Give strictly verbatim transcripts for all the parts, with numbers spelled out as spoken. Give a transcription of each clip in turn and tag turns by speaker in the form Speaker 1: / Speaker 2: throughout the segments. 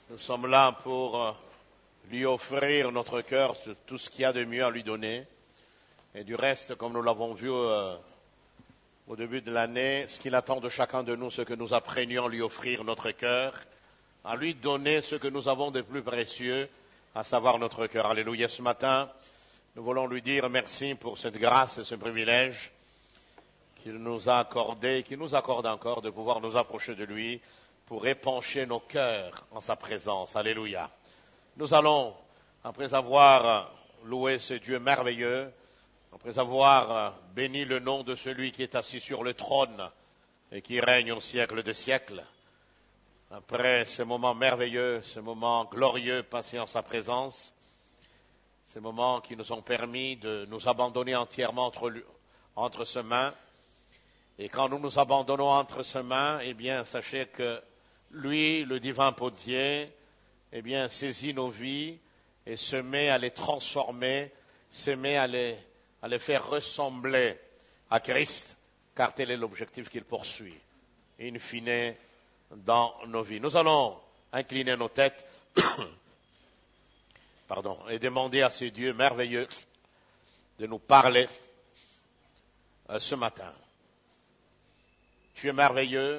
Speaker 1: Nous sommes là pour euh, lui offrir notre cœur, tout ce qu'il y a de mieux à lui donner. Et du reste, comme nous l'avons vu euh, au début de l'année, ce qu'il attend de chacun de nous, c'est que nous apprenions à lui offrir notre cœur, à lui donner ce que nous avons de plus précieux, à savoir notre cœur. Alléluia. Ce matin, nous voulons lui dire merci pour cette grâce et ce privilège qu'il nous a accordé, qu'il nous accorde encore de pouvoir nous approcher de lui pour épancher nos cœurs en sa présence. Alléluia. Nous allons, après avoir loué ce Dieu merveilleux, après avoir béni le nom de celui qui est assis sur le trône et qui règne au siècle des siècles, après ces moments merveilleux, ces moments glorieux passés en sa présence, ces moments qui nous ont permis de nous abandonner entièrement entre, entre ses mains, et quand nous nous abandonnons entre ses mains, eh bien, sachez que lui, le divin potier, eh bien, saisit nos vies et se met à les transformer, se met à les, à les faire ressembler à Christ, car tel est l'objectif qu'il poursuit, in fine, dans nos vies. Nous allons incliner nos têtes, pardon, et demander à ce Dieu merveilleux de nous parler euh, ce matin. Tu es merveilleux.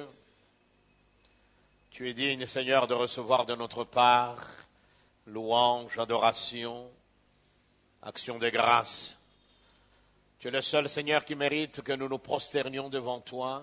Speaker 1: Tu es digne, Seigneur, de recevoir de notre part louange, adoration, action de grâce. Tu es le seul, Seigneur, qui mérite que nous nous prosternions devant toi,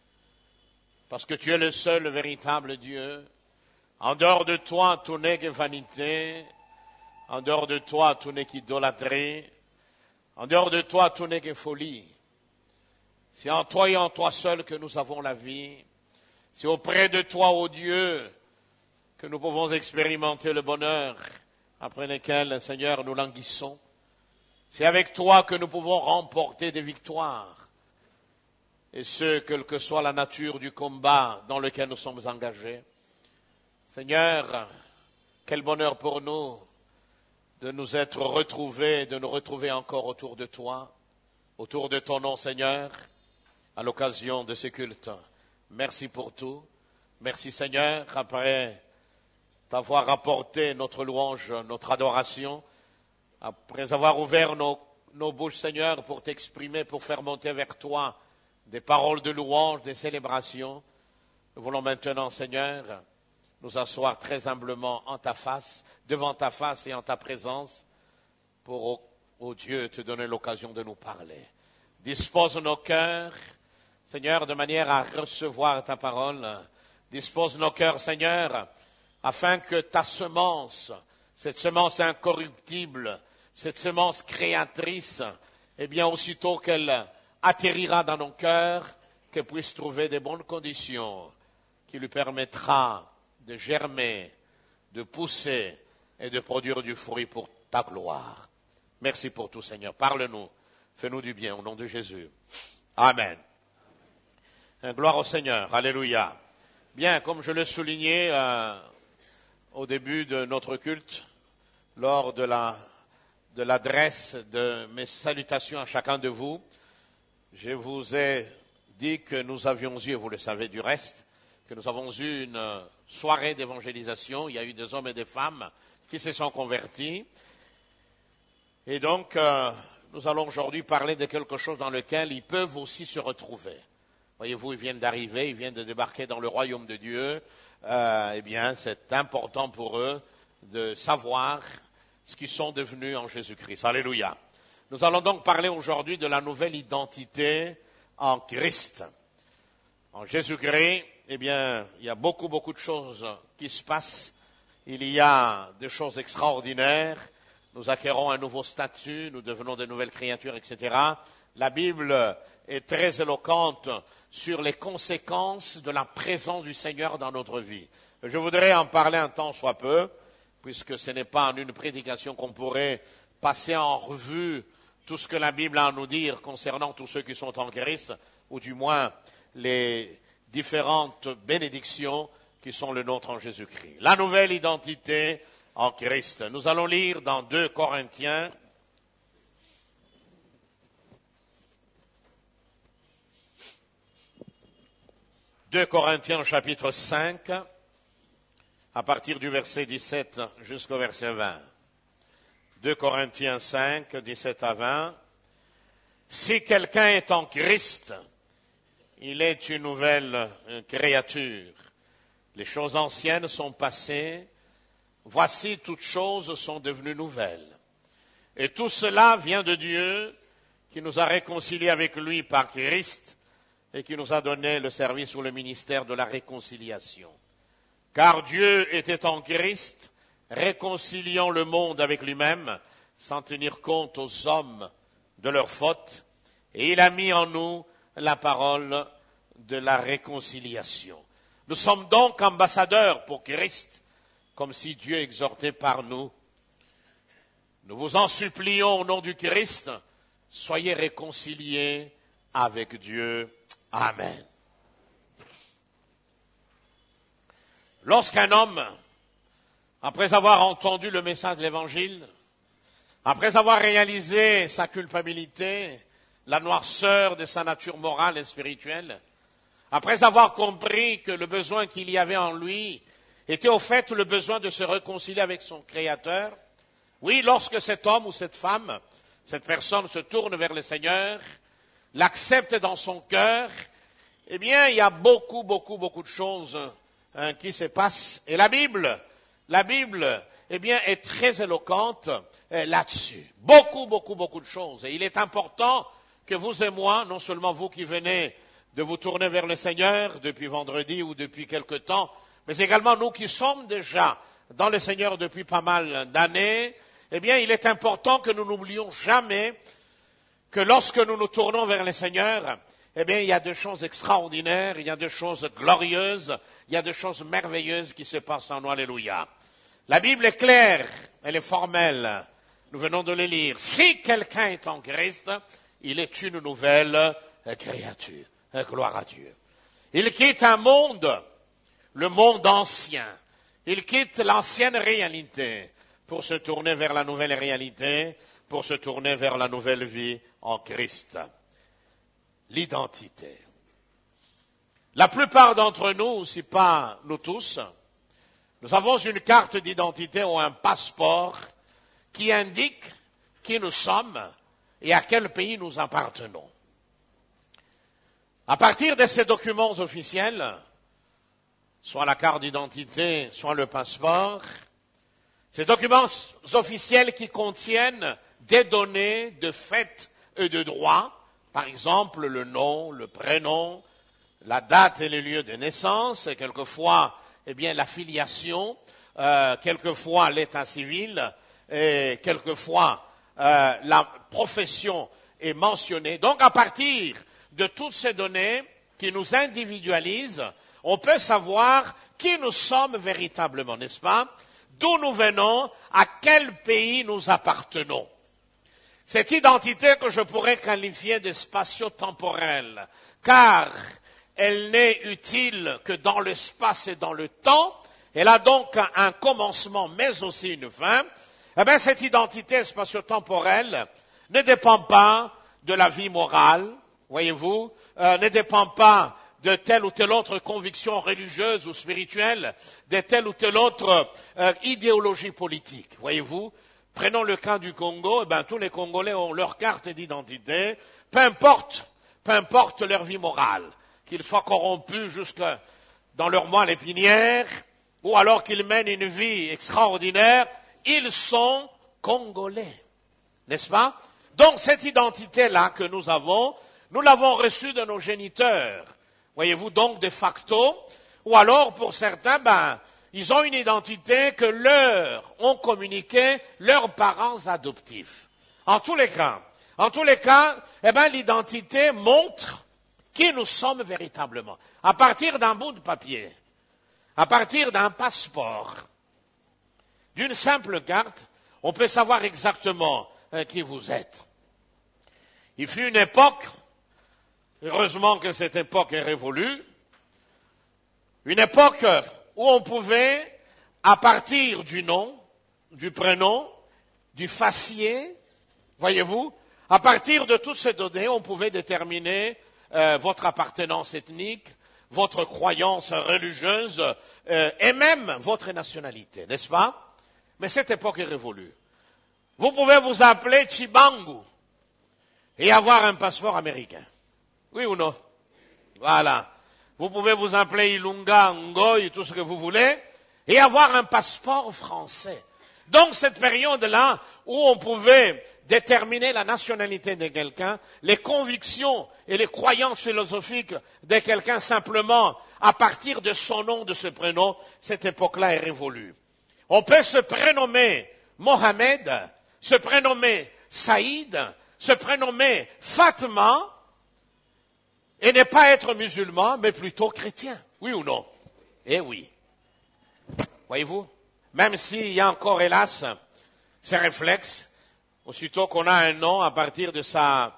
Speaker 1: parce que tu es le seul véritable Dieu. En dehors de toi, tout n'est que vanité. En dehors de toi, tout n'est qu'idolâtrie. En dehors de toi, tout n'est que folie. C'est en toi et en toi seul que nous avons la vie. C'est auprès de toi, ô Dieu, que nous pouvons expérimenter le bonheur après lequel, Seigneur, nous languissons. C'est avec toi que nous pouvons remporter des victoires. Et ce, quelle que soit la nature du combat dans lequel nous sommes engagés. Seigneur, quel bonheur pour nous de nous être retrouvés, de nous retrouver encore autour de toi, autour de ton nom, Seigneur, à l'occasion de ces cultes. Merci pour tout. Merci Seigneur, après t'avoir apporté notre louange, notre adoration, après avoir ouvert nos, nos bouches Seigneur pour t'exprimer, pour faire monter vers toi des paroles de louange, des célébrations. Nous voulons maintenant Seigneur nous asseoir très humblement en ta face, devant ta face et en ta présence pour, ô, ô Dieu, te donner l'occasion de nous parler. Dispose nos cœurs, Seigneur, de manière à recevoir ta parole. Dispose nos cœurs, Seigneur, afin que ta semence, cette semence incorruptible, cette semence créatrice, eh bien, aussitôt qu'elle atterrira dans nos cœurs, qu'elle puisse trouver des bonnes conditions qui lui permettra de germer, de pousser et de produire du fruit pour ta gloire. Merci pour tout, Seigneur. Parle-nous, fais-nous du bien au nom de Jésus. Amen. Gloire au Seigneur, alléluia. Bien, comme je l'ai souligné euh, au début de notre culte, lors de la de l'adresse de mes salutations à chacun de vous, je vous ai dit que nous avions eu, et vous le savez du reste, que nous avons eu une soirée d'évangélisation. Il y a eu des hommes et des femmes qui se sont convertis. Et donc, euh, nous allons aujourd'hui parler de quelque chose dans lequel ils peuvent aussi se retrouver. Voyez-vous, ils viennent d'arriver, ils viennent de débarquer dans le royaume de Dieu. Euh, eh bien, c'est important pour eux de savoir ce qu'ils sont devenus en Jésus-Christ. Alléluia. Nous allons donc parler aujourd'hui de la nouvelle identité en Christ. En Jésus-Christ, eh bien, il y a beaucoup, beaucoup de choses qui se passent. Il y a des choses extraordinaires. Nous acquérons un nouveau statut, nous devenons de nouvelles créatures, et cetera. La Bible est très éloquente sur les conséquences de la présence du Seigneur dans notre vie. Je voudrais en parler un temps soit peu, puisque ce n'est pas en une prédication qu'on pourrait passer en revue tout ce que la Bible a à nous dire concernant tous ceux qui sont en Christ, ou du moins les différentes bénédictions qui sont le nôtre en Jésus-Christ. La nouvelle identité en Christ. Nous allons lire dans deux Corinthiens, deux Corinthiens chapitre cinq, à partir du verset dix-sept jusqu'au verset vingt. deux Corinthiens cinq, dix-sept à vingt. Si quelqu'un est en Christ, il est une nouvelle créature. Les choses anciennes sont passées. Voici, toutes choses sont devenues nouvelles. Et tout cela vient de Dieu, qui nous a réconciliés avec lui par Christ et qui nous a donné le service ou le ministère de la réconciliation. Car Dieu était en Christ, réconciliant le monde avec lui-même, sans tenir compte aux hommes de leurs fautes, et il a mis en nous la parole de la réconciliation. Nous sommes donc ambassadeurs pour Christ, comme si Dieu exhortait par nous. Nous vous en supplions au nom du Christ, soyez réconciliés avec Dieu. Amen. Lorsqu'un homme, après avoir entendu le message de l'Évangile, après avoir réalisé sa culpabilité, la noirceur de sa nature morale et spirituelle, après avoir compris que le besoin qu'il y avait en lui était au fait le besoin de se réconcilier avec son Créateur, oui, lorsque cet homme ou cette femme, cette personne se tourne vers le Seigneur, l'accepte dans son cœur, eh bien, il y a beaucoup, beaucoup, beaucoup de choses hein, qui se passent. Et la Bible, la Bible, eh bien, est très éloquente eh, là-dessus. Beaucoup, beaucoup, beaucoup de choses. Et il est important que vous et moi, non seulement vous qui venez de vous tourner vers le Seigneur depuis vendredi ou depuis quelque temps, mais également nous qui sommes déjà dans le Seigneur depuis pas mal d'années, eh bien, il est important que nous n'oublions jamais que lorsque nous nous tournons vers le Seigneur, eh bien, il y a des choses extraordinaires, il y a des choses glorieuses, il y a des choses merveilleuses qui se passent en nous. Alléluia. La Bible est claire, elle est formelle. Nous venons de le lire. Si quelqu'un est en Christ, il est une nouvelle créature. Gloire à Dieu. Il quitte un monde, le monde ancien. Il quitte l'ancienne réalité pour se tourner vers la nouvelle réalité, pour se tourner vers la nouvelle vie en Christ. L'identité. La plupart d'entre nous, si pas nous tous, nous avons une carte d'identité ou un passeport qui indique qui nous sommes et à quel pays nous appartenons. À partir de ces documents officiels, soit la carte d'identité, soit le passeport, ces documents officiels qui contiennent des données de fait et de droit, par exemple le nom, le prénom, la date et le lieu de naissance, et quelquefois, eh bien, la filiation, euh, quelquefois l'état civil, et quelquefois euh, la profession est mentionnée. Donc, à partir de toutes ces données qui nous individualisent, on peut savoir qui nous sommes véritablement, n'est-ce pas? D'où nous venons, à quel pays nous appartenons. Cette identité que je pourrais qualifier de spatio-temporelle, car elle n'est utile que dans l'espace et dans le temps, elle a donc un commencement mais aussi une fin, eh bien cette identité spatio-temporelle ne dépend pas de la vie morale, voyez-vous, euh, ne dépend pas de telle ou telle autre conviction religieuse ou spirituelle, de telle ou telle autre euh, idéologie politique, voyez-vous. Prenons le cas du Congo, eh ben, tous les Congolais ont leur carte d'identité, peu importe, peu importe leur vie morale, qu'ils soient corrompus jusque dans leur moelle épinière, ou alors qu'ils mènent une vie extraordinaire, ils sont Congolais, n'est-ce pas? Donc cette identité-là que nous avons, nous l'avons reçue de nos géniteurs. Voyez-vous, donc de facto, ou alors pour certains, ben, ils ont une identité que leur ont communiqué leurs parents adoptifs. En tous les cas, en tous les cas, eh ben, l'identité montre qui nous sommes véritablement. À partir d'un bout de papier, à partir d'un passeport, d'une simple carte, on peut savoir exactement euh, qui vous êtes. Il fut une époque, heureusement que cette époque est révolue, une époque où on pouvait, à partir du nom, du prénom, du faciès, voyez-vous, à partir de toutes ces données, on pouvait déterminer euh, votre appartenance ethnique, votre croyance religieuse euh, et même votre nationalité, n'est-ce pas? Mais cette époque est révolue. Vous pouvez vous appeler Chibangu et avoir un passeport américain. Oui ou non? Voilà. Vous pouvez vous appeler Ilunga, Ngoy, tout ce que vous voulez, et avoir un passeport français. Donc cette période-là où on pouvait déterminer la nationalité de quelqu'un, les convictions et les croyances philosophiques de quelqu'un simplement à partir de son nom, de ce prénom, cette époque-là est révolue. On peut se prénommer Mohamed, se prénommer Saïd, se prénommer Fatma, et ne pas être musulman, mais plutôt chrétien. Oui ou non? Eh oui. Voyez-vous? Même s'il y a encore, hélas, ces réflexes, aussitôt qu'on a un nom à partir de sa,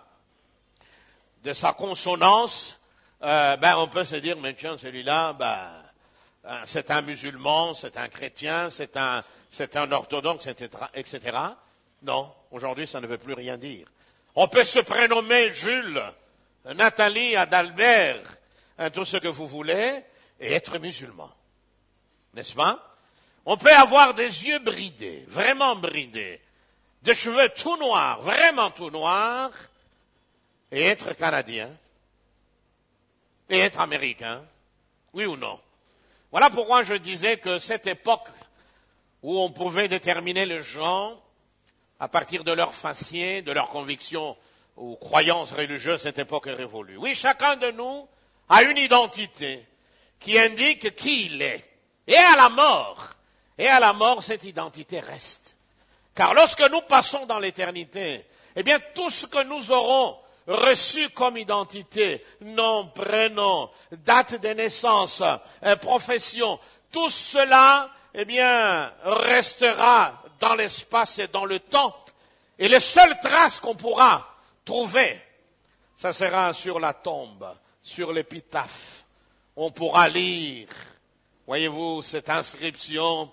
Speaker 1: de sa consonance, euh, ben on peut se dire, mais tiens, celui-là, ben, c'est un musulman, c'est un chrétien, c'est un, c'est un orthodoxe, et cetera, et cetera. Non, aujourd'hui, ça ne veut plus rien dire. On peut se prénommer Jules, Nathalie, Adalbert, tout ce que vous voulez, et être musulman. N'est-ce pas? On peut avoir des yeux bridés, vraiment bridés, des cheveux tout noirs, vraiment tout noirs, et être canadien, et être américain. Oui ou non? Voilà pourquoi je disais que cette époque où on pouvait déterminer les gens à partir de leur faciès, de leurs convictions ou croyances religieuses, cette époque est révolue. Oui, chacun de nous a une identité qui indique qui il est. Et à la mort, et à la mort, cette identité reste. Car lorsque nous passons dans l'éternité, eh bien, tout ce que nous aurons reçu comme identité, nom, prénom, date de naissance, euh, profession, tout cela, eh bien, restera dans l'espace et dans le temps. Et les seules traces qu'on pourra trouver, ça sera sur la tombe, sur l'épitaphe. On pourra lire, voyez-vous, cette inscription,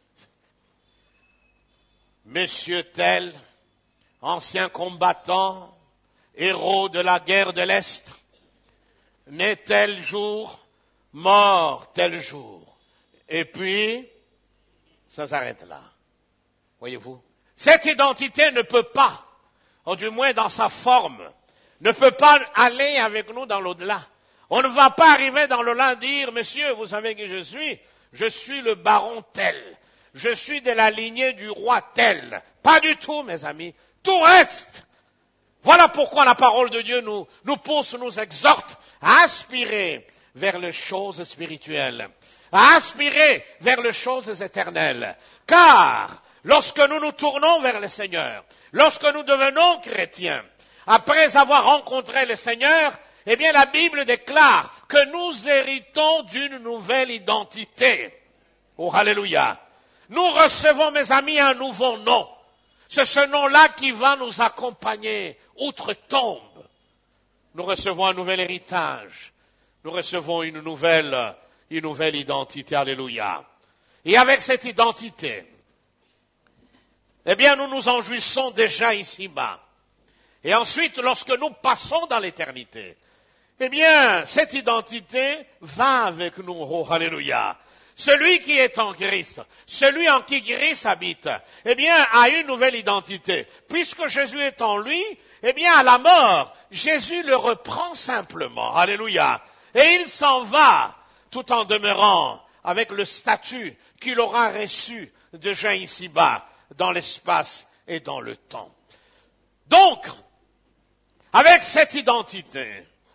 Speaker 1: Monsieur tel, ancien combattant, héros de la guerre de l'Est, né tel jour, mort tel jour. Et puis, ça s'arrête là. Voyez-vous? Cette identité ne peut pas, ou du moins dans sa forme, ne peut pas aller avec nous dans l'au-delà. On ne va pas arriver dans l'au-delà et dire, monsieur, vous savez qui je suis? Je suis le baron tel. Je suis de la lignée du roi tel. Pas du tout, mes amis. Tout reste. Voilà pourquoi la parole de Dieu nous, nous pousse, nous exhorte à aspirer vers les choses spirituelles, à aspirer vers les choses éternelles. Car lorsque nous nous tournons vers le Seigneur, lorsque nous devenons chrétiens, après avoir rencontré le Seigneur, eh bien la Bible déclare que nous héritons d'une nouvelle identité. Oh, alléluia. Nous recevons, mes amis, un nouveau nom. C'est ce nom-là qui va nous accompagner outre-tombe. Nous recevons un nouvel héritage. Nous recevons une nouvelle, une nouvelle identité. Alléluia. Et avec cette identité, eh bien, nous nous en jouissons déjà ici-bas. Et ensuite, lorsque nous passons dans l'éternité, eh bien, cette identité va avec nous. Oh, alléluia. Celui qui est en Christ, celui en qui Christ habite, eh bien, a une nouvelle identité. Puisque Jésus est en lui, eh bien, à la mort, Jésus le reprend simplement. Alléluia. Et il s'en va, tout en demeurant avec le statut qu'il aura reçu déjà ici-bas, dans l'espace et dans le temps. Donc, avec cette identité,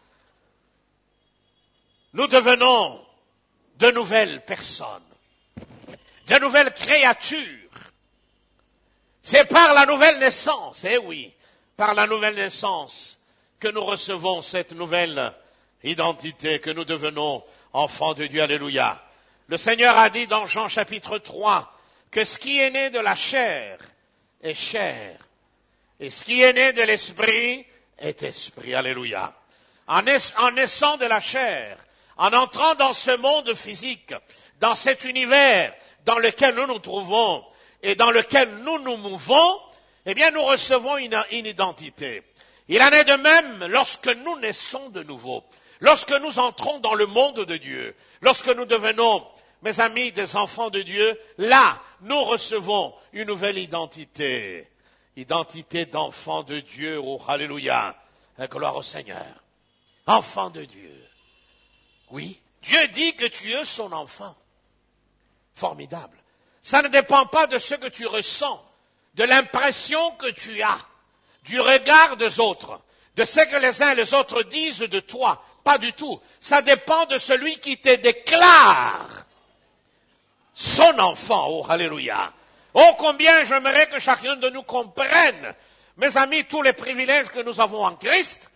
Speaker 1: nous devenons de nouvelles personnes, de nouvelles créatures. C'est par la nouvelle naissance, eh oui, par la nouvelle naissance que nous recevons cette nouvelle identité, que nous devenons enfants de Dieu. Alléluia. Le Seigneur a dit dans Jean chapitre trois que ce qui est né de la chair est chair, et ce qui est né de l'esprit est esprit. Alléluia. En, naiss- en naissant de la chair, en entrant dans ce monde physique, dans cet univers dans lequel nous nous trouvons et dans lequel nous nous mouvons, eh bien nous recevons une, une identité. Il en est de même lorsque nous naissons de nouveau. Lorsque nous entrons dans le monde de Dieu, lorsque nous devenons, mes amis, des enfants de Dieu, là, nous recevons une nouvelle identité. Identité d'enfant de Dieu, oh alléluia, gloire au Seigneur. Enfant de Dieu. Oui, Dieu dit que tu es son enfant. Formidable. Ça ne dépend pas de ce que tu ressens, de l'impression que tu as, du regard des autres, de ce que les uns et les autres disent de toi. Pas du tout. Ça dépend de celui qui te déclare son enfant. Oh, alléluia. Oh, combien j'aimerais que chacun de nous comprenne, mes amis, tous les privilèges que nous avons en Christ.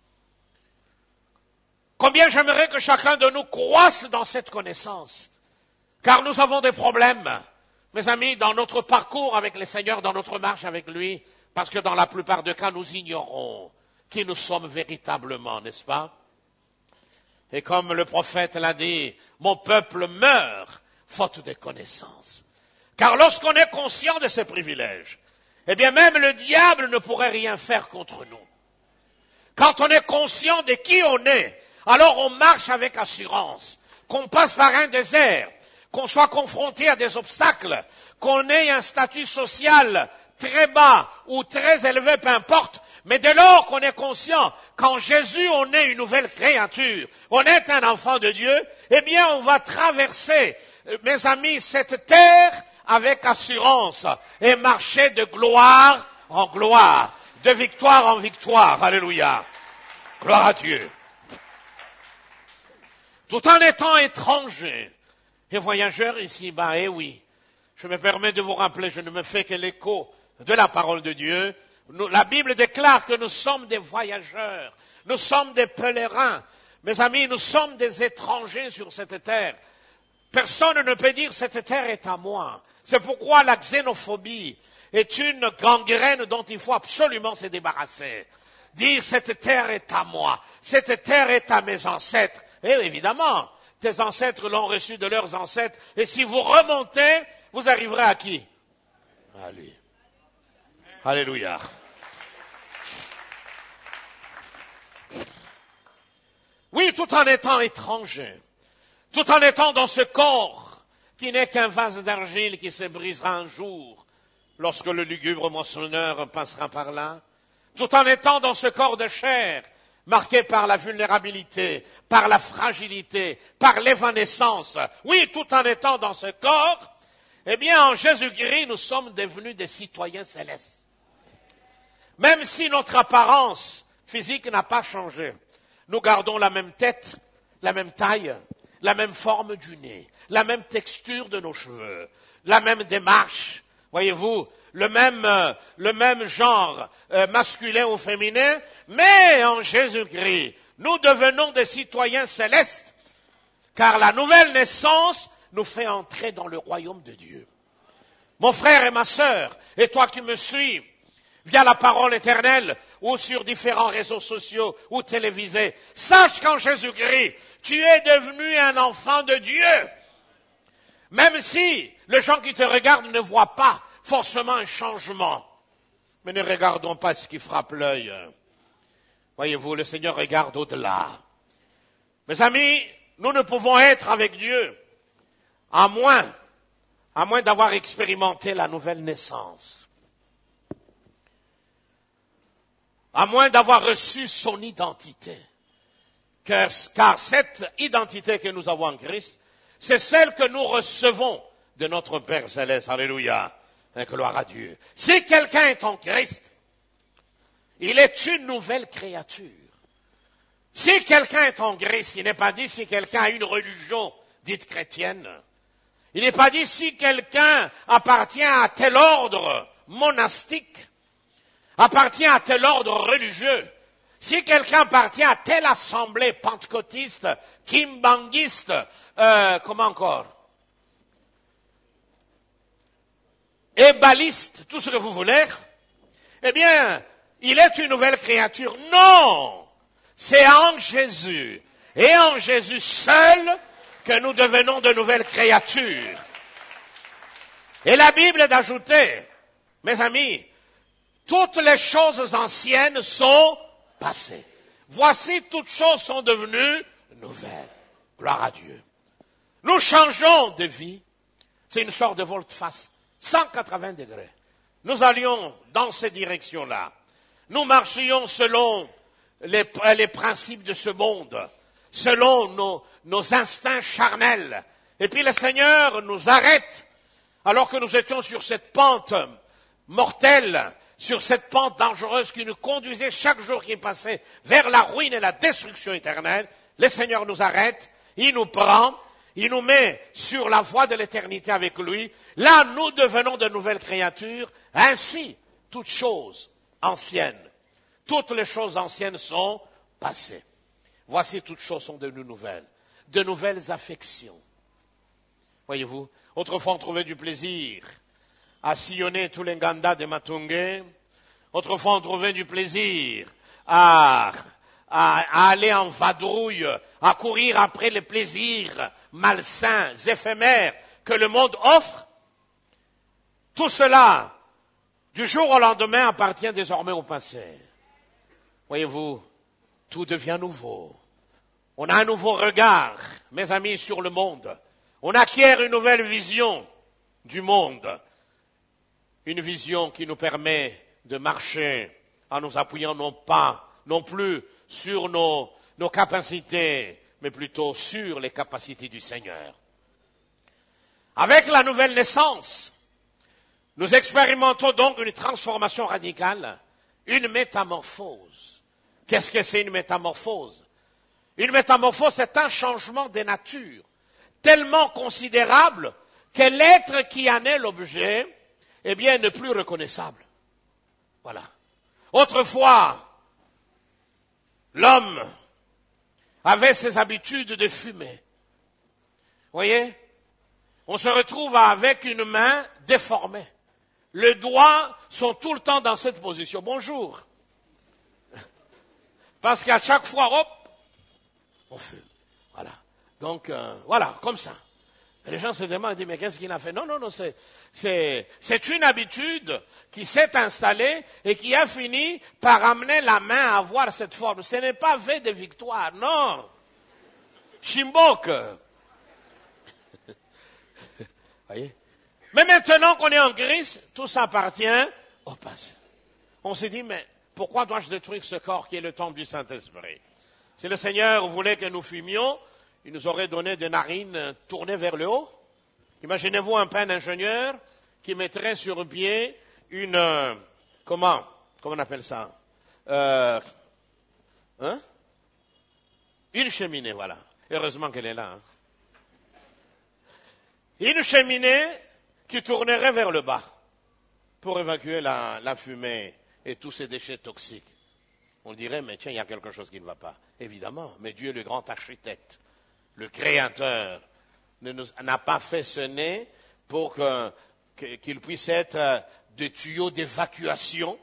Speaker 1: Combien j'aimerais que chacun de nous croisse dans cette connaissance. Car nous avons des problèmes, mes amis, dans notre parcours avec le Seigneur, dans notre marche avec lui, parce que dans la plupart des cas, nous ignorons qui nous sommes véritablement, n'est-ce pas? Et comme le prophète l'a dit, mon peuple meurt faute de connaissances. Car lorsqu'on est conscient de ces privilèges, eh bien même le diable ne pourrait rien faire contre nous. Quand on est conscient de qui on est, alors on marche avec assurance. Qu'on passe par un désert, qu'on soit confronté à des obstacles, qu'on ait un statut social très bas ou très élevé, peu importe, mais dès lors qu'on est conscient qu'en Jésus on est une nouvelle créature, on est un enfant de Dieu, eh bien on va traverser, mes amis, cette terre avec assurance et marcher de gloire en gloire, de victoire en victoire. Alléluia. Gloire à Dieu. Tout en étant étranger et voyageur ici-bas, eh oui, je me permets de vous rappeler, je ne me fais que l'écho de la parole de Dieu. Nous, la Bible déclare que nous sommes des voyageurs, nous sommes des pèlerins. Mes amis, nous sommes des étrangers sur cette terre. Personne ne peut dire cette terre est à moi. C'est pourquoi la xénophobie est une gangrène dont il faut absolument se débarrasser. Dire cette terre est à moi, cette terre est à mes ancêtres. Et évidemment, tes ancêtres l'ont reçu de leurs ancêtres. Et si vous remontez, vous arriverez à qui? À lui. Alléluia. Oui, tout en étant étranger, tout en étant dans ce corps qui n'est qu'un vase d'argile qui se brisera un jour lorsque le lugubre moissonneur passera par là, tout en étant dans ce corps de chair marqué par la vulnérabilité, par la fragilité, par l'évanescence, oui, tout en étant dans ce corps, eh bien, en Jésus-Christ, nous sommes devenus des citoyens célestes. Même si notre apparence physique n'a pas changé, nous gardons la même tête, la même taille, la même forme du nez, la même texture de nos cheveux, la même démarche, voyez-vous, le même, euh, le même genre euh, masculin ou féminin, mais en Jésus-Christ, nous devenons des citoyens célestes, car la nouvelle naissance nous fait entrer dans le royaume de Dieu. Mon frère et ma sœur, et toi qui me suis, via la parole éternelle, ou sur différents réseaux sociaux, ou télévisés, sache qu'en Jésus-Christ, tu es devenu un enfant de Dieu. Même si les gens qui te regardent ne voient pas forcément un changement. Mais ne regardons pas ce qui frappe l'œil. Voyez-vous, le Seigneur regarde au-delà. Mes amis, nous ne pouvons être avec Dieu à moins, à moins d'avoir expérimenté la nouvelle naissance. À moins d'avoir reçu son identité. Car, car cette identité que nous avons en Christ, c'est celle que nous recevons de notre Père Céleste. Alléluia. Gloire à Dieu. Si quelqu'un est en Christ, il est une nouvelle créature. Si quelqu'un est en Christ, il n'est pas dit si quelqu'un a une religion dite chrétienne. Il n'est pas dit si quelqu'un appartient à tel ordre monastique, appartient à tel ordre religieux. Si quelqu'un appartient à telle assemblée pentecôtiste, kimbanguiste, euh, comment encore? Ébaliste, tout ce que vous voulez, eh bien, il est une nouvelle créature. Non! C'est en Jésus, et en Jésus seul, que nous devenons de nouvelles créatures. Et la Bible est d'ajouter, mes amis, toutes les choses anciennes sont passées. Voici, toutes choses sont devenues nouvelles. Gloire à Dieu. Nous changeons de vie. C'est une sorte de volte-face. cent quatre-vingts degrés. Nous allions dans cette direction-là. Nous marchions selon les, les principes de ce monde, selon nos, nos instincts charnels. Et puis le Seigneur nous arrête, alors que nous étions sur cette pente mortelle, sur cette pente dangereuse qui nous conduisait chaque jour qui passait vers la ruine et la destruction éternelle. Le Seigneur nous arrête, il nous prend, il nous met sur la voie de l'éternité avec lui. Là, nous devenons de nouvelles créatures. Ainsi, toutes choses anciennes, toutes les choses anciennes sont passées. Voici, toutes choses sont devenues nouvelles. De nouvelles affections. Voyez-vous, autrefois on trouvait du plaisir à sillonner tous les Nganda de Matunge. Autrefois on trouvait du plaisir à, à, à aller en vadrouille, à courir après les plaisirs malsains, éphémères que le monde offre. Tout cela, du jour au lendemain, appartient désormais au passé. Voyez-vous, tout devient nouveau. On a un nouveau regard, mes amis, sur le monde. On acquiert une nouvelle vision du monde. Une vision qui nous permet de marcher en nous appuyant non pas, non plus sur nos, nos capacités, mais plutôt sur les capacités du Seigneur. Avec la nouvelle naissance, nous expérimentons donc une transformation radicale, une métamorphose. Qu'est-ce que c'est une métamorphose? Une métamorphose, c'est un changement de nature tellement considérable que l'être qui en est l'objet, eh bien, n'est plus reconnaissable. Voilà. Autrefois, l'homme avait ses habitudes de fumer. Voyez? On se retrouve avec une main déformée. Les doigts sont tout le temps dans cette position. Bonjour. Parce qu'à chaque fois, hop, on fume. Voilà. Donc, euh, voilà, comme ça. Et les gens se demandent, ils disent, mais qu'est-ce qu'il a fait? Non, non, non, c'est, c'est, c'est une habitude qui s'est installée et qui a fini par amener la main à avoir cette forme. Ce n'est pas V de victoire, non. Chimbok. Voyez? Mais maintenant qu'on est en Christ, tout ça appartient au passé. On s'est dit, mais pourquoi dois-je détruire ce corps qui est le temple du Saint-Esprit? Si le Seigneur voulait que nous fumions, il nous aurait donné des narines tournées vers le haut. Imaginez-vous un peintre ingénieur qui mettrait sur pied une, euh, comment, comment on appelle ça? Euh, hein? Une cheminée, voilà. Heureusement qu'elle est là. Hein? Une cheminée qui tournerait vers le bas pour évacuer la, la fumée et tous ces déchets toxiques. On dirait, mais tiens, il y a quelque chose qui ne va pas. Évidemment, mais Dieu, le grand architecte, le créateur, ne nous, n'a pas fait ce nez pour que, que, qu'il puisse être des tuyaux d'évacuation,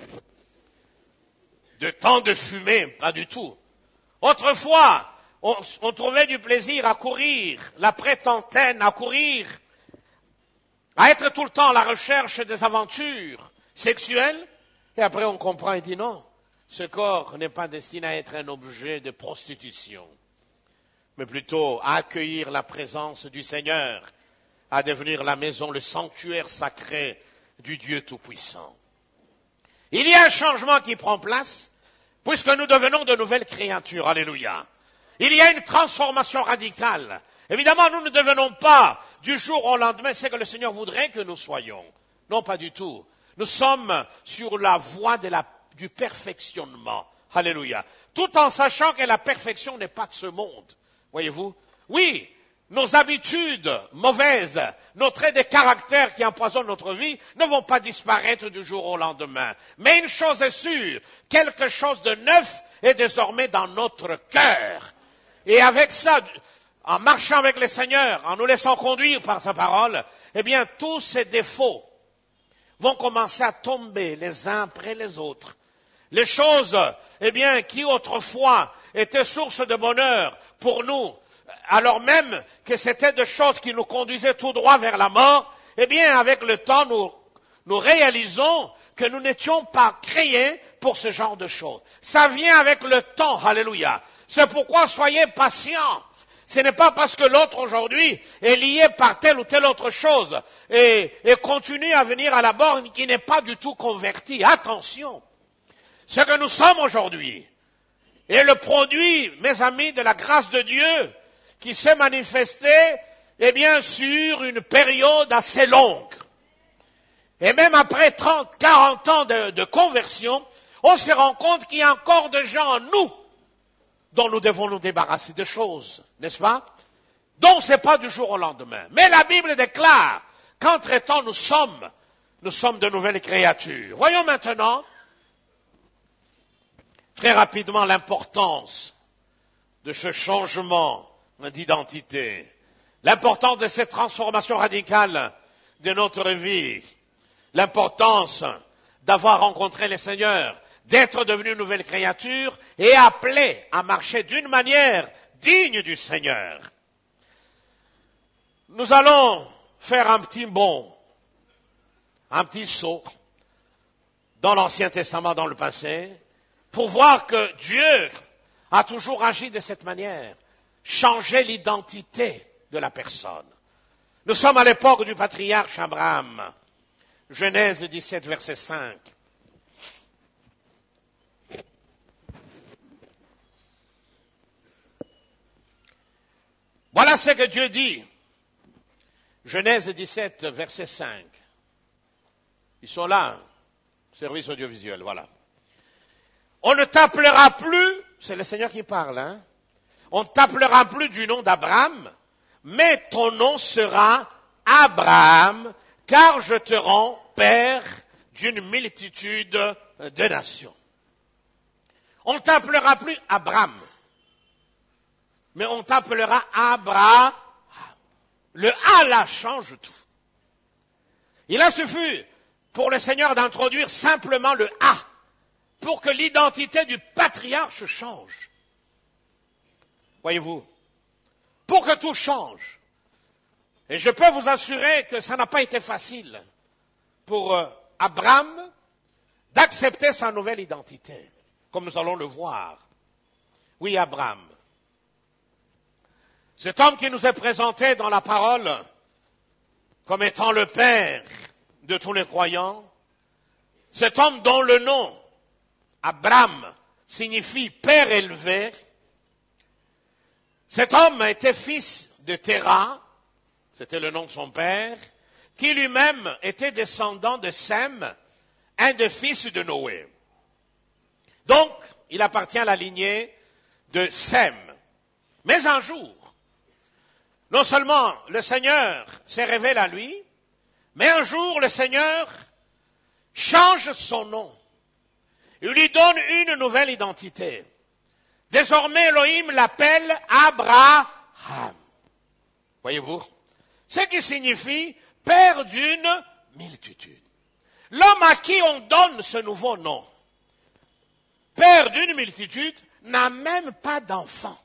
Speaker 1: de temps de fumée, pas du tout. Autrefois, on, on trouvait du plaisir à courir, la prétentaine, à courir, à être tout le temps à la recherche des aventures sexuelles, et après on comprend et dit non, ce corps n'est pas destiné à être un objet de prostitution, mais plutôt à accueillir la présence du Seigneur, à devenir la maison, le sanctuaire sacré du Dieu Tout-Puissant. Il y a un changement qui prend place, puisque nous devenons de nouvelles créatures. Alléluia. Il y a une transformation radicale. Évidemment, nous ne devenons pas du jour au lendemain ce que le Seigneur voudrait que nous soyons. Non, pas du tout. Nous sommes sur la voie de la, du perfectionnement. Alléluia. Tout en sachant que la perfection n'est pas de ce monde. Voyez-vous? Oui, nos habitudes mauvaises, nos traits de caractère qui empoisonnent notre vie ne vont pas disparaître du jour au lendemain. Mais une chose est sûre, quelque chose de neuf est désormais dans notre cœur. Et avec ça, en marchant avec le Seigneur, en nous laissant conduire par sa parole, eh bien, tous ces défauts vont commencer à tomber les uns après les autres. Les choses, eh bien, qui autrefois étaient source de bonheur pour nous, alors même que c'était des choses qui nous conduisaient tout droit vers la mort, eh bien, avec le temps, nous, nous réalisons que nous n'étions pas créés pour ce genre de choses. Ça vient avec le temps, alléluia. C'est pourquoi soyez patients. Ce n'est pas parce que l'autre aujourd'hui est lié par telle ou telle autre chose et, et continue à venir à la borne qui n'est pas du tout converti. Attention. Ce que nous sommes aujourd'hui est le produit, mes amis, de la grâce de Dieu qui s'est manifesté, eh bien, sur une période assez longue. Et même après trente, quarante ans de, de conversion, on se rend compte qu'il y a encore des gens en nous dont nous devons nous débarrasser de choses, n'est-ce pas? Donc ce n'est pas du jour au lendemain. Mais la Bible déclare qu'entre-temps nous sommes, nous sommes de nouvelles créatures. Voyons maintenant, très rapidement, l'importance de ce changement d'identité, l'importance de cette transformation radicale de notre vie, l'importance d'avoir rencontré le Seigneur, d'être devenu une nouvelle créature et appelé à marcher d'une manière digne du Seigneur. Nous allons faire un petit bond, un petit saut dans l'Ancien Testament, dans le passé, pour voir que Dieu a toujours agi de cette manière, changer l'identité de la personne. Nous sommes à l'époque du patriarche Abraham. Genèse dix-sept, verset cinq. Voilà ce que Dieu dit. Genèse dix-sept, verset cinq. Ils sont là, service audiovisuel, voilà. On ne t'appellera plus, c'est le Seigneur qui parle, hein. On ne t'appellera plus du nom d'Abraham, mais ton nom sera Abraham, car je te rends père d'une multitude de nations. On ne t'appellera plus Abraham, mais on t'appellera Abraham. Le A là change tout. Il a suffi pour le Seigneur d'introduire simplement le A pour que l'identité du patriarche change. Voyez-vous, pour que tout change. Et je peux vous assurer que ça n'a pas été facile pour euh, Abraham d'accepter sa nouvelle identité, comme nous allons le voir. Oui, Abraham. Cet homme qui nous est présenté dans la parole comme étant le père de tous les croyants, cet homme dont le nom, Abraham, signifie père élevé, cet homme était fils de Terah, c'était le nom de son père, qui lui-même était descendant de Sem, un des fils de Noé. Donc, il appartient à la lignée de Sem. Mais un jour, non seulement le Seigneur s'est révélé à lui, mais un jour le Seigneur change son nom. Il lui donne une nouvelle identité. Désormais, Elohim l'appelle Abraham. Voyez-vous? Ce qui signifie père d'une multitude. L'homme à qui on donne ce nouveau nom, père d'une multitude, n'a même pas d'enfant.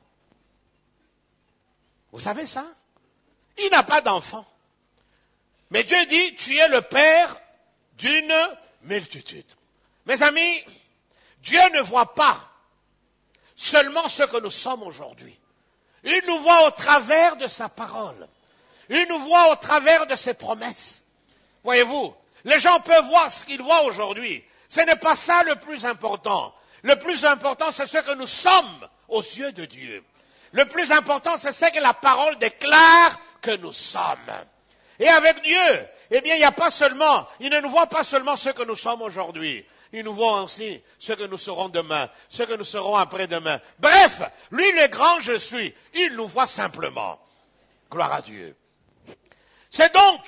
Speaker 1: Vous savez ça? Il n'a pas d'enfant. Mais Dieu dit, tu es le père d'une multitude. Mes amis, Dieu ne voit pas seulement ce que nous sommes aujourd'hui. Il nous voit au travers de sa parole. Il nous voit au travers de ses promesses. Voyez-vous, les gens peuvent voir ce qu'ils voient aujourd'hui. Ce n'est pas ça le plus important. Le plus important, c'est ce que nous sommes aux yeux de Dieu. Le plus important, c'est ce que la parole déclare que nous sommes. Et avec Dieu, eh bien, il n'y a pas seulement, il ne nous voit pas seulement ce que nous sommes aujourd'hui. Il nous voit aussi ce que nous serons demain, ce que nous serons après-demain. Bref, lui, le grand je suis, il nous voit simplement. Gloire à Dieu. C'est donc,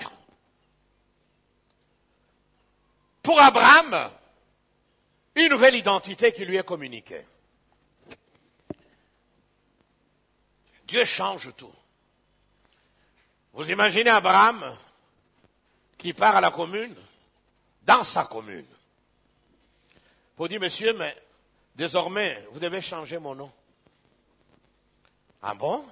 Speaker 1: pour Abraham, une nouvelle identité qui lui est communiquée. Dieu change tout. Vous imaginez Abraham qui part à la commune, dans sa commune, pour dire, monsieur, mais désormais, vous devez changer mon nom. Ah bon?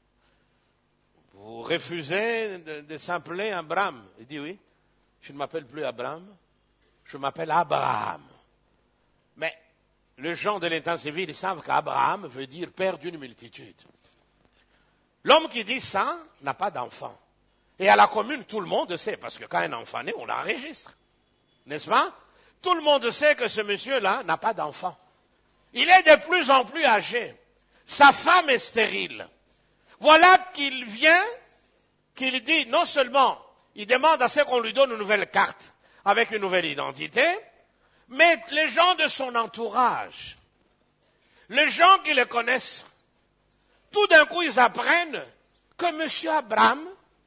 Speaker 1: Vous refusez de, de s'appeler Abraham? Il dit, oui, je ne m'appelle plus Abraham, je m'appelle Abraham. Mais les gens de l'état civil, ils savent qu'Abraham veut dire père d'une multitude. L'homme qui dit ça n'a pas d'enfant. Et à la commune, tout le monde sait, parce que quand un enfant naît, on l'enregistre. N'est-ce pas? Tout le monde sait que ce monsieur-là n'a pas d'enfant. Il est de plus en plus âgé. Sa femme est stérile. Voilà qu'il vient, qu'il dit, non seulement, il demande à ce qu'on lui donne une nouvelle carte avec une nouvelle identité, mais les gens de son entourage, les gens qui le connaissent, tout d'un coup, ils apprennent que M. Abraham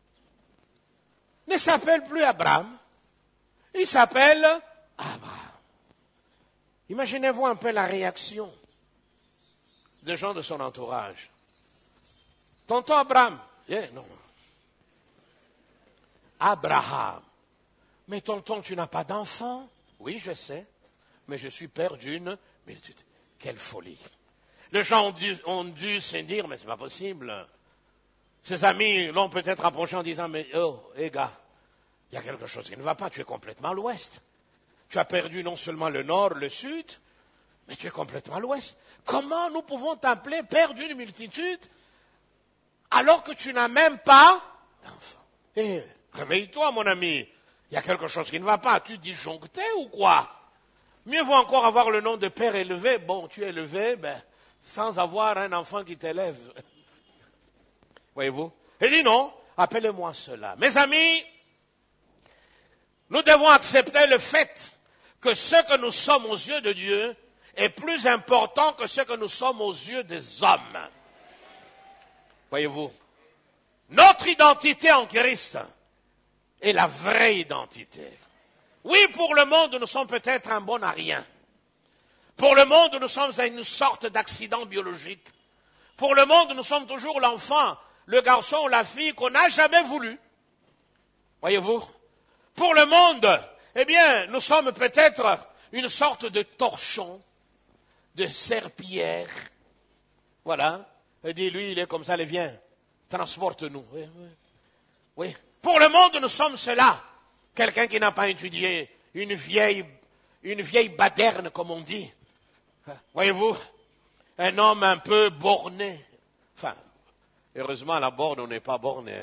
Speaker 1: ne s'appelle plus Abraham, il s'appelle Abraham. Imaginez-vous un peu la réaction des gens de son entourage. Tonton Abraham, yeah, non. Abraham, mais tonton, tu n'as pas d'enfant? Oui, je sais, mais je suis père d'une multitude. Quelle folie. Les gens ont dû, ont dû se dire, mais c'est pas possible. Ses amis l'ont peut-être approché en disant, mais oh, hé gars, il y a quelque chose qui ne va pas, tu es complètement à l'ouest. Tu as perdu non seulement le nord, le sud, mais tu es complètement à l'ouest. Comment nous pouvons t'appeler père d'une multitude alors que tu n'as même pas d'enfant? Eh, réveille-toi mon ami, il y a quelque chose qui ne va pas, tu disjoncté ou quoi? Mieux vaut encore avoir le nom de père élevé, bon tu es élevé, ben, sans avoir un enfant qui t'élève. Voyez-vous? Il dit non, appelez-moi cela. Mes amis, nous devons accepter le fait que ce que nous sommes aux yeux de Dieu est plus important que ce que nous sommes aux yeux des hommes. Voyez-vous? Notre identité en Christ est la vraie identité. Oui, pour le monde, nous sommes peut-être un bon à rien. Pour le monde, nous sommes à une sorte d'accident biologique. Pour le monde, nous sommes toujours l'enfant, le garçon ou la fille qu'on n'a jamais voulu. Voyez-vous? Pour le monde, eh bien, nous sommes peut-être une sorte de torchon, de serpillière. Voilà. Il dit, lui, il est comme ça, allez, viens, transporte-nous. Oui, oui. Oui. Pour le monde, nous sommes cela. Quelqu'un qui n'a pas étudié, une vieille, une vieille baderne, comme on dit. Voyez-vous, un homme un peu borné. Enfin, heureusement, à la borne, on n'est pas borné.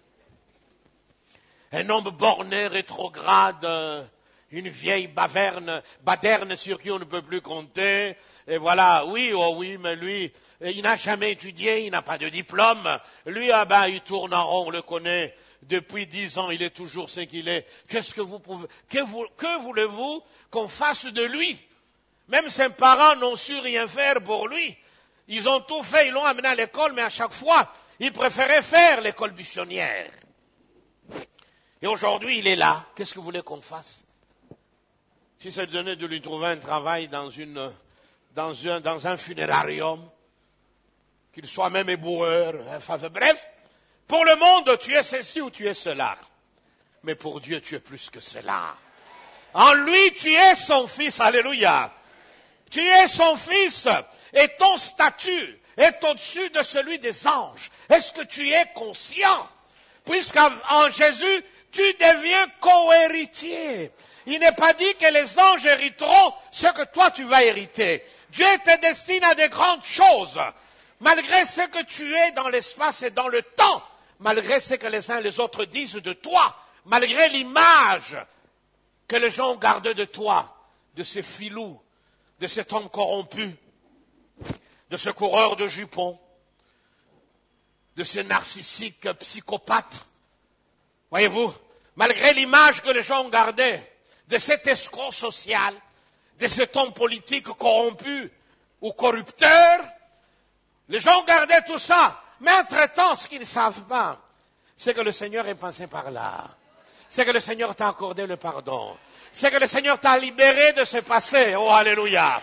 Speaker 1: Un homme borné, rétrograde, une vieille baverne, baderne sur qui on ne peut plus compter. Et voilà, oui, oh oui, mais lui, il n'a jamais étudié, il n'a pas de diplôme. Lui, ah ben, il tourne en rond, on le connaît. Depuis dix ans, il est toujours ce qu'il est. Qu'est-ce que vous pouvez, que, vous, que voulez-vous qu'on fasse de lui? Même ses parents n'ont su rien faire pour lui. Ils ont tout fait, ils l'ont amené à l'école, mais à chaque fois, ils préféraient faire l'école buissonnière. Et aujourd'hui, il est là. Qu'est-ce que vous voulez qu'on fasse? Si ça donnait de lui trouver un travail dans, une, dans, un, dans un funérarium, qu'il soit même éboueur, enfin, bref, pour le monde, tu es ceci ou tu es cela. Mais pour Dieu, tu es plus que cela. En lui, tu es son fils. Alléluia. Tu es son fils et ton statut est au-dessus de celui des anges. Est-ce que tu es conscient? Puisqu'en Jésus, tu deviens co-héritier. Il n'est pas dit que les anges hériteront ce que toi tu vas hériter. Dieu te destine à de grandes choses. Malgré ce que tu es dans l'espace et dans le temps, malgré ce que les uns et les autres disent de toi, malgré l'image que les gens ont gardée de toi, de ces filous, de cet homme corrompu, de ce coureur de jupons, de ce narcissique psychopathe. Voyez-vous, malgré l'image que les gens ont gardée de cet escroc social, de cet homme politique corrompu ou corrupteur, les gens ont gardé tout ça. Mais entre-temps, ce qu'ils ne savent pas, c'est que le Seigneur est passé par là. C'est que le Seigneur t'a accordé le pardon. C'est que le Seigneur t'a libéré de ce passé. Oh, alléluia.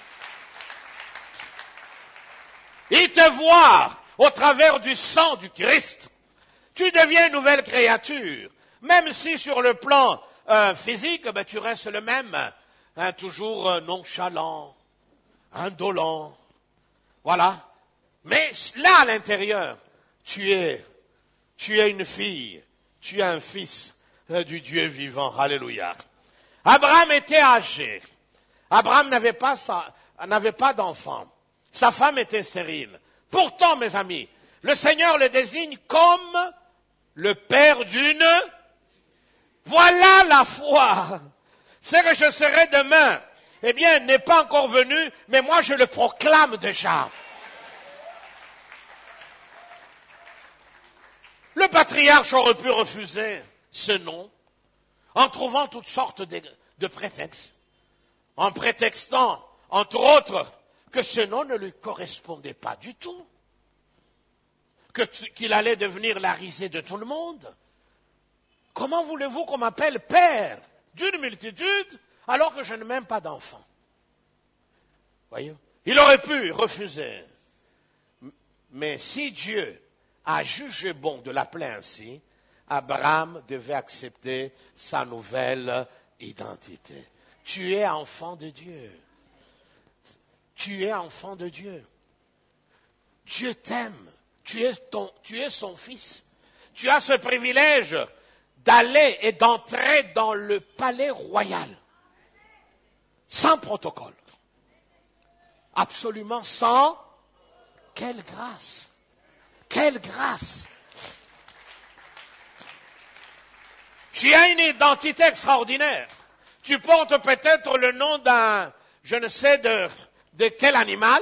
Speaker 1: Il te voit au travers du sang du Christ. Tu deviens une nouvelle créature. Même si sur le plan euh, physique, ben, tu restes le même. Hein, toujours euh, nonchalant, indolent. Voilà. Mais là, à l'intérieur, tu es, tu es une fille, tu es un fils euh, du Dieu vivant. Alléluia. Abraham était âgé. Abraham n'avait pas, sa, n'avait pas d'enfant. Sa femme était stérile. Pourtant, mes amis, le Seigneur le désigne comme le père d'une. Voilà la foi. C'est que je serai demain. Eh bien, n'est pas encore venu, mais moi je le proclame déjà. Le patriarche aurait pu refuser ce nom en trouvant toutes sortes de, de prétextes, en prétextant, entre autres, que ce nom ne lui correspondait pas du tout, que, qu'il allait devenir la risée de tout le monde. Comment voulez-vous qu'on m'appelle père d'une multitude alors que je n'ai même pas d'enfant? Voyez, il aurait pu refuser. Mais si Dieu a jugé bon de l'appeler ainsi, Abraham devait accepter sa nouvelle identité. Tu es enfant de Dieu. Tu es enfant de Dieu. Dieu t'aime. Tu es, ton, tu es son fils. Tu as ce privilège d'aller et d'entrer dans le palais royal. Sans protocole. Absolument sans. Quelle grâce. Quelle grâce. Tu as une identité extraordinaire. Tu portes peut-être le nom d'un, je ne sais de, de quel animal,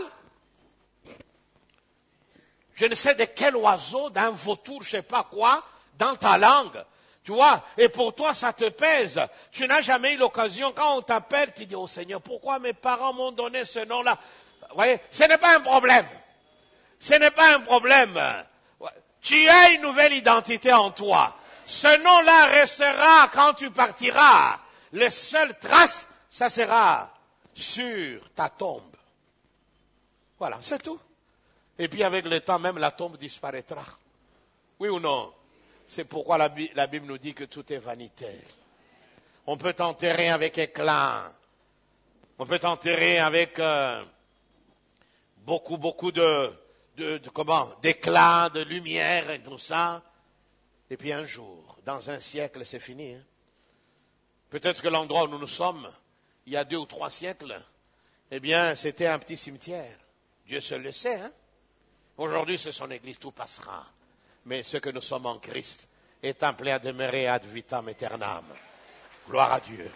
Speaker 1: je ne sais de quel oiseau, d'un vautour, je ne sais pas quoi, dans ta langue. Tu vois, et pour toi, ça te pèse. Tu n'as jamais eu l'occasion, quand on t'appelle, tu dis, oh Seigneur, pourquoi mes parents m'ont donné ce nom-là? Vous voyez, ce n'est pas un problème. Ce n'est pas un problème. Tu as une nouvelle identité en toi. Ce nom-là restera quand tu partiras. Les seules traces, ça sera sur ta tombe. Voilà, c'est tout. Et puis avec le temps, même la tombe disparaîtra. Oui ou non? C'est pourquoi la Bible, la Bible nous dit que tout est vanité. On peut t'enterrer avec éclat. On peut t'enterrer avec euh, beaucoup, beaucoup de, de, de comment, d'éclat, de lumière et tout ça. Et puis un jour, dans un siècle, c'est fini. Hein? Peut-être que l'endroit où nous nous sommes, il y a deux ou trois siècles, eh bien, c'était un petit cimetière. Dieu seul le sait. Hein? Aujourd'hui, c'est son Église, tout passera. Mais ce que nous sommes en Christ est appelé à demeurer ad vitam aeternam. Gloire à Dieu.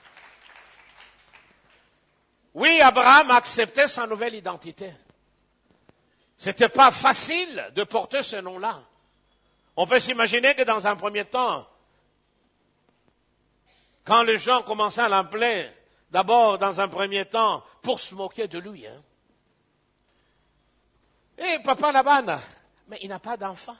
Speaker 1: Oui, Abraham a accepté sa nouvelle identité. C'était pas facile de porter ce nom-là. On peut s'imaginer que dans un premier temps, quand les gens commençaient à l'appeler, d'abord dans un premier temps, pour se moquer de lui. Hein. Et papa Laban, mais il n'a pas d'enfant.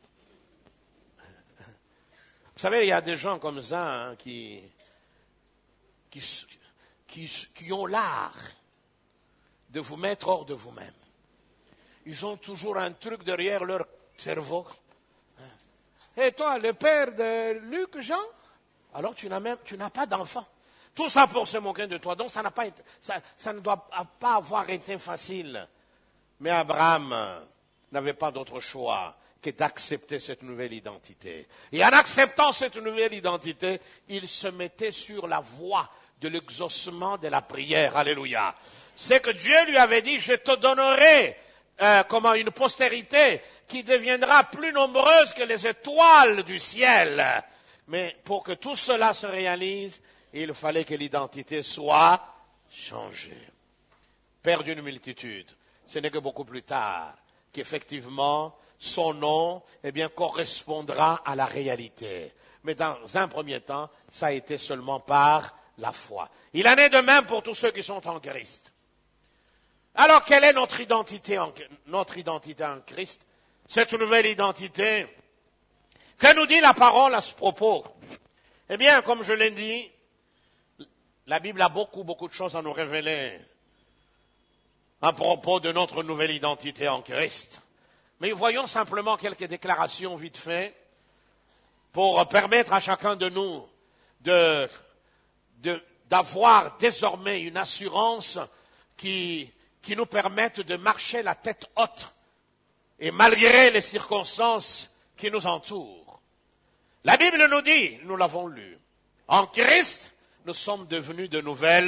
Speaker 1: Vous savez, il y a des gens comme ça hein, qui, qui, qui, qui ont l'art de vous mettre hors de vous-même. Ils ont toujours un truc derrière leur cerveau. Et toi, le père de Luc, Jean, alors tu n'as même, tu n'as pas d'enfant. Tout ça pour se moquer de toi. Donc ça n'a pas été, ça, ça ne doit pas avoir été facile. Mais Abraham n'avait pas d'autre choix que d'accepter cette nouvelle identité. Et en acceptant cette nouvelle identité, il se mettait sur la voie de l'exaucement de la prière. Alléluia. C'est que Dieu lui avait dit, je te donnerai euh, comment une postérité qui deviendra plus nombreuse que les étoiles du ciel. Mais pour que tout cela se réalise, il fallait que l'identité soit changée. Père d'une multitude. Ce n'est que beaucoup plus tard qu'effectivement, son nom, eh bien, correspondra à la réalité. Mais dans un premier temps, ça a été seulement par la foi. Il en est de même pour tous ceux qui sont en Christ. Alors, quelle est notre identité en, notre identité en Christ? Cette nouvelle identité, que nous dit la parole à ce propos? Eh bien, comme je l'ai dit, la Bible a beaucoup, beaucoup de choses à nous révéler à propos de notre nouvelle identité en Christ. Mais voyons simplement quelques déclarations vite fait pour permettre à chacun de nous de, de, d'avoir désormais une assurance qui, qui nous permette de marcher la tête haute et malgré les circonstances qui nous entourent. La Bible nous dit, nous l'avons lu, en Christ, nous sommes devenus de nouvelles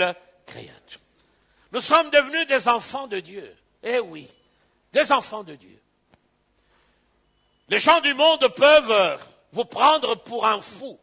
Speaker 1: créature. Nous sommes devenus des enfants de Dieu. Eh oui, des enfants de Dieu. Les gens du monde peuvent vous prendre pour un fou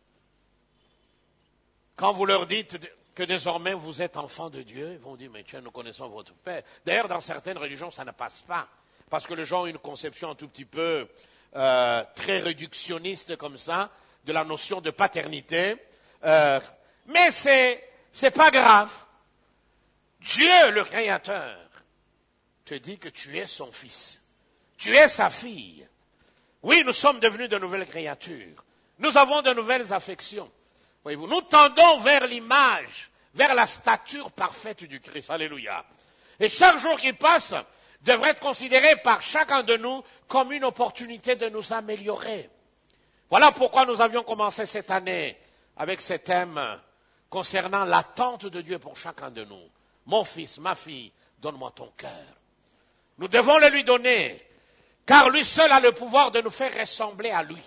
Speaker 1: quand vous leur dites que désormais vous êtes enfants de Dieu. Ils vont dire, mais tiens, nous connaissons votre Père. D'ailleurs, dans certaines religions, ça ne passe pas. Parce que les gens ont une conception un tout petit peu euh, très réductionniste comme ça, de la notion de paternité. Euh, mais c'est, c'est pas grave. Dieu, le Créateur, te dit que tu es son fils. Tu es sa fille. Oui, nous sommes devenus de nouvelles créatures. Nous avons de nouvelles affections. Voyez-vous, nous tendons vers l'image, vers la stature parfaite du Christ. Alléluia. Et chaque jour qui passe devrait être considéré par chacun de nous comme une opportunité de nous améliorer. Voilà pourquoi nous avions commencé cette année avec ce thème concernant l'attente de Dieu pour chacun de nous. Mon fils, ma fille, donne-moi ton cœur. Nous devons le lui donner, car lui seul a le pouvoir de nous faire ressembler à lui.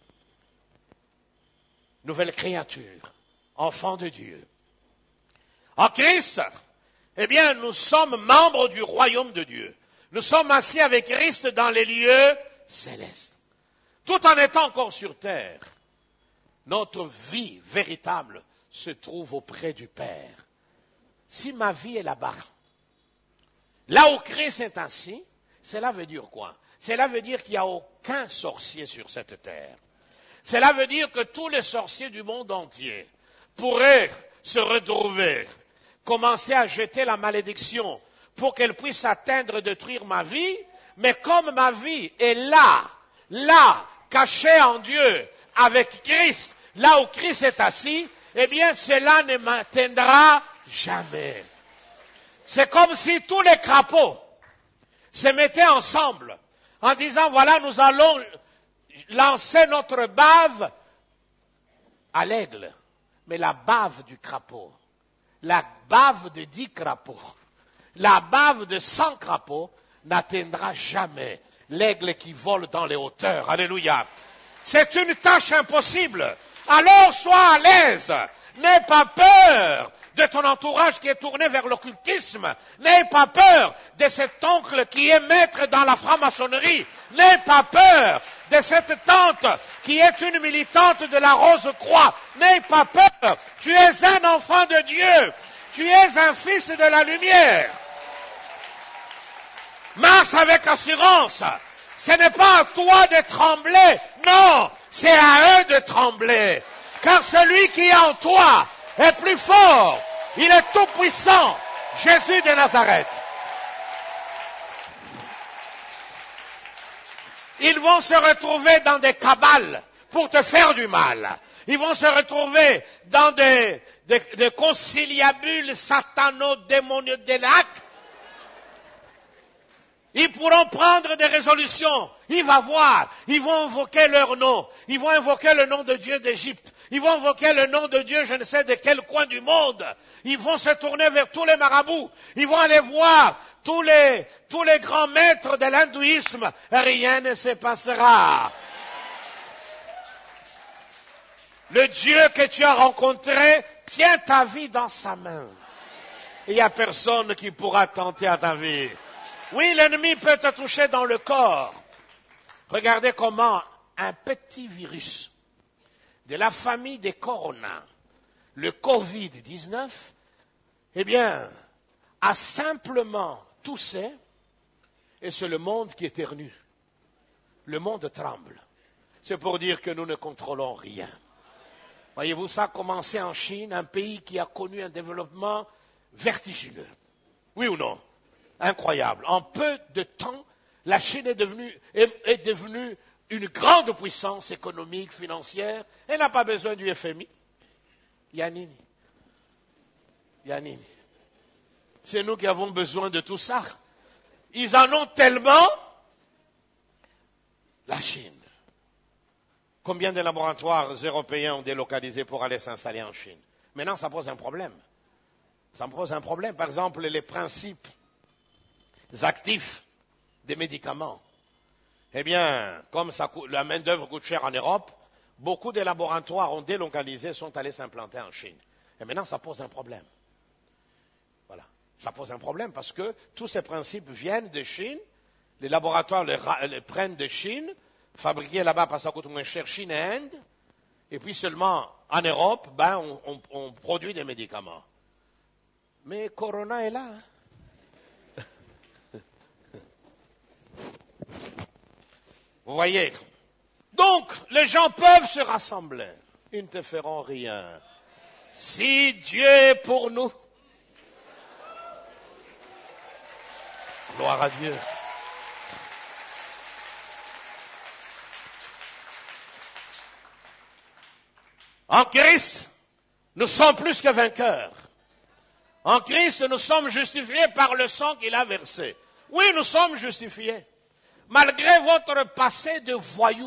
Speaker 1: Nouvelle créature, enfant de Dieu. En Christ, eh bien, nous sommes membres du royaume de Dieu. Nous sommes assis avec Christ dans les lieux célestes. Tout en étant encore sur terre, notre vie véritable se trouve auprès du Père. Si ma vie est là-bas, là où Christ est assis, cela veut dire quoi? Cela veut dire qu'il n'y a aucun sorcier sur cette terre. Cela veut dire que tous les sorciers du monde entier pourraient se retrouver, commencer à jeter la malédiction pour qu'elle puisse atteindre et détruire ma vie, mais comme ma vie est là, là, cachée en Dieu, avec Christ, là où Christ est assis, eh bien cela ne m'atteindra jamais. C'est comme si tous les crapauds se mettaient ensemble en disant, voilà, nous allons lancer notre bave à l'aigle. Mais la bave du crapaud, la bave de dix crapauds, la bave de cent crapauds n'atteindra jamais l'aigle qui vole dans les hauteurs. Alléluia. C'est une tâche impossible. Alors sois à l'aise. N'aie pas peur de ton entourage qui est tourné vers l'occultisme. N'aie pas peur de cet oncle qui est maître dans la franc-maçonnerie. N'aie pas peur de cette tante qui est une militante de la Rose-Croix. N'aie pas peur. Tu es un enfant de Dieu. Tu es un fils de la lumière. Marche avec assurance. Ce n'est pas à toi de trembler. Non, c'est à eux de trembler. Car celui qui est en toi est plus fort. Il est tout puissant. Jésus de Nazareth. Ils vont se retrouver dans des cabales pour te faire du mal. Ils vont se retrouver dans des, des, des conciliabules satano-démoniaques. Ils pourront prendre des résolutions. Il va voir. Ils vont invoquer leur nom. Ils vont invoquer le nom de Dieu d'Égypte. Ils vont invoquer le nom de Dieu, je ne sais de quel coin du monde. Ils vont se tourner vers tous les marabouts. Ils vont aller voir tous les, tous les grands maîtres de l'hindouisme. Rien ne se passera. Le Dieu que tu as rencontré tient ta vie dans sa main. Il n'y a personne qui pourra tenter à ta vie. Oui, l'ennemi peut te toucher dans le corps. Regardez comment un petit virus de la famille des corona, le covid dix-neuf, eh bien, a simplement toussé et c'est le monde qui éternue. Le monde tremble. C'est pour dire que nous ne contrôlons rien. Voyez-vous, ça a commencé en Chine, un pays qui a connu un développement vertigineux. Oui ou non? Incroyable. En peu de temps, la Chine est devenue, est, est devenue une grande puissance économique, financière. Elle n'a pas besoin du F M I. Yanini. Yanini. C'est nous qui avons besoin de tout ça. Ils en ont tellement. La Chine. Combien de laboratoires européens ont délocalisé pour aller s'installer en Chine? Maintenant, ça pose un problème. Ça me pose un problème. Par exemple, les principes actifs des médicaments. Eh bien, comme ça coûte, la main-d'œuvre coûte cher en Europe, beaucoup de laboratoires ont délocalisé, sont allés s'implanter en Chine. Et maintenant, ça pose un problème. Ça pose un problème parce que tous ces principes viennent de Chine, les laboratoires les, les prennent de Chine, fabriqués là-bas parce que ça coûte moins cher, Chine et Inde, et puis seulement en Europe, ben, on, on, on produit des médicaments. Mais Corona est là. Vous voyez? Donc, les gens peuvent se rassembler. Ils ne te feront rien. Si Dieu est pour nous, gloire à Dieu. En Christ, nous sommes plus que vainqueurs. En Christ, nous sommes justifiés par le sang qu'il a versé. Oui, nous sommes justifiés. Malgré votre passé de voyou,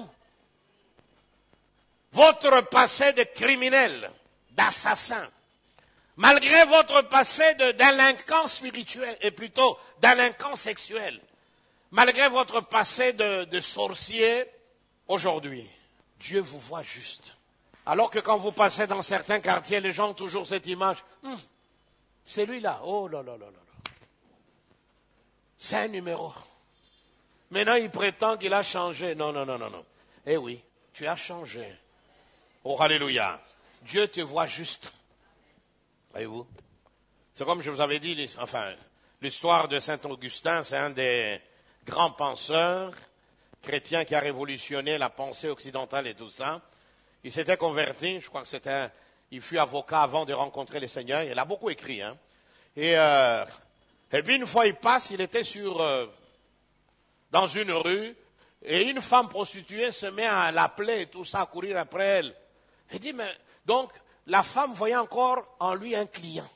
Speaker 1: votre passé de criminel, d'assassin, malgré votre passé de délinquant spirituel, et plutôt délinquant sexuel, malgré votre passé de, de sorcier, aujourd'hui, Dieu vous voit juste. Alors que quand vous passez dans certains quartiers, les gens ont toujours cette image. Hum, c'est lui là, oh là là là là là. C'est un numéro. Maintenant, il prétend qu'il a changé. Non, non, non, non, non. Eh oui, tu as changé. Oh, alléluia. Dieu te voit juste. Voyez-vous? C'est comme je vous avais dit, enfin, l'histoire de Saint Augustin, c'est un des grands penseurs chrétiens qui a révolutionné la pensée occidentale et tout ça. Il s'était converti, je crois que c'était, un, il fut avocat avant de rencontrer le Seigneur. Il a beaucoup écrit, hein. Et, euh, et puis une fois il passe, il était sur... Euh, dans une rue, et une femme prostituée se met à l'appeler et tout ça, à courir après elle. Elle dit, mais, donc, la femme voyait encore en lui un client.